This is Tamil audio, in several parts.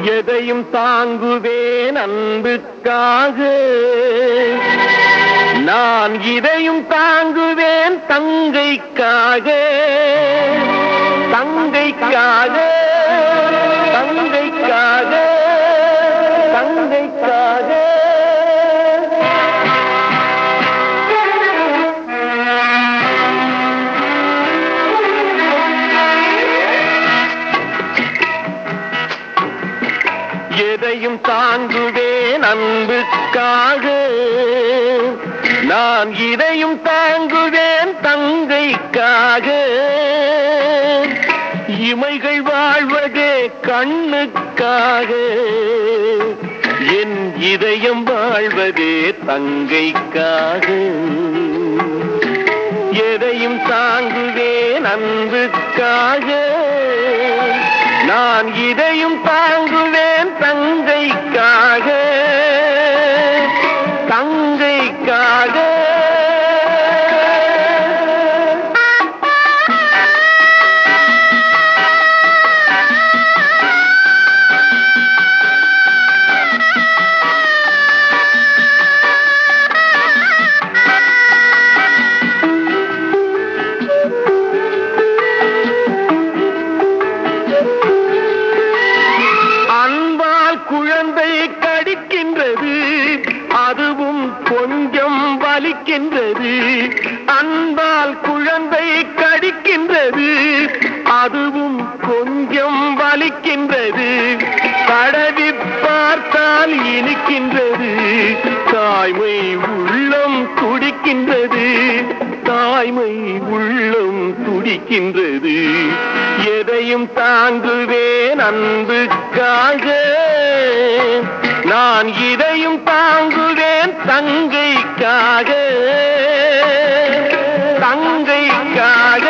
எதையும் தாங்குவேன் அன்புக்காக, நான் இதையும் தாங்குவேன் தங்கைக்காக, தங்கைக்காக, தங்கைக்காக, தங்கைக்காக. எதையும் தாங்குவேன் அன்புக்காக, நான் இதையும் தாங்குவேன் தங்கைக்காக. இமைகள் வாழ்வதே கண்ணுக்காக, என் இதயம் வாழ்வதே தங்கைக்காக. எதையும் தாங்குவேன் அன்புக்காக, நான் இதையும் தாங்குவேன் தங்கைக்காக, தங்கைக்காக. குழந்தை கடிக்கின்றது, அதுவும் கொஞ்சம் வலிக்கின்றது. அன்பால் குழந்தை கடிக்கின்றது, அதுவும் கொஞ்சம் வலிக்கின்றது. தடவி பார்த்தால் இனிக்கின்றது, தாய்மை உள்ளம் துடிக்கின்றது, தாய்மை உள்ளம் துடிக்கின்றது. எதையும் தாங்குவேன் அன்புக்காக, நான் இதையும் தாங்குவேன் தங்கைக்காக, தங்கைக்காக.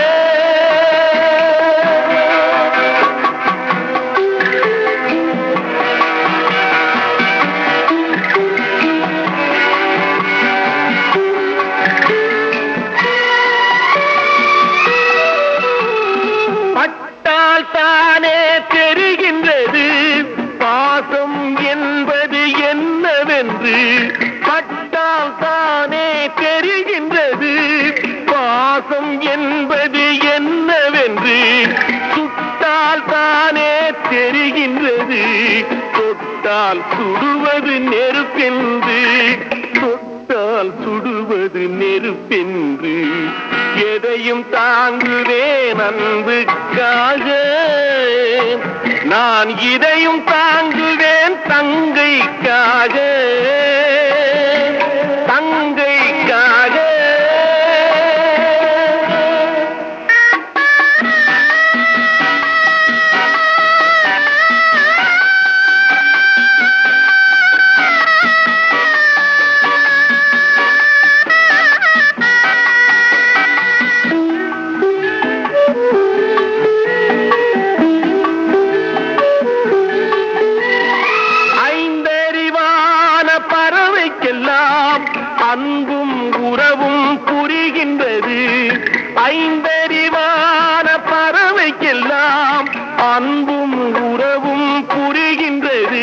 பட்டால் தானே தெரிகின்றது பாசம் என்பது என்னவென்று, பட்டால் தானே தெரிகின்றது பாசம் என்பது என்னவென்று. சுட்டால் தானே தெரிகின்றது தொட்டால் சுடுவது நெருப்பென்று, தொட்டால் சுடுவது நெருப்பென்று. எதையும் தாங்குவேன் அன்புக்காக, நான் இதையும் தாங்குவேன் தங்கைக்காக, தங்கைக்காக. அன்பும் உறவும் புரிகின்றது, ஐந்தறிவான பறவைக்கெல்லாம் அன்பும் உறவும் புரிகின்றது.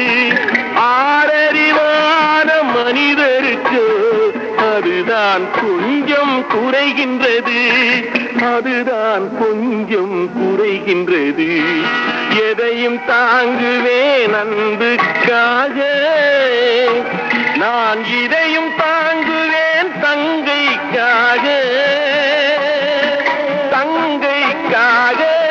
ஆறறிவான மனிதருக்கு அதுதான் கொஞ்சம் குறைகின்றது, அதுதான் கொஞ்சம் குறைகின்றது. எதையும் தாங்குவேன் அன்புக்காக, நான் இதையும் தாங்குவேன் தங்கைக்காக, தங்கைக்காக.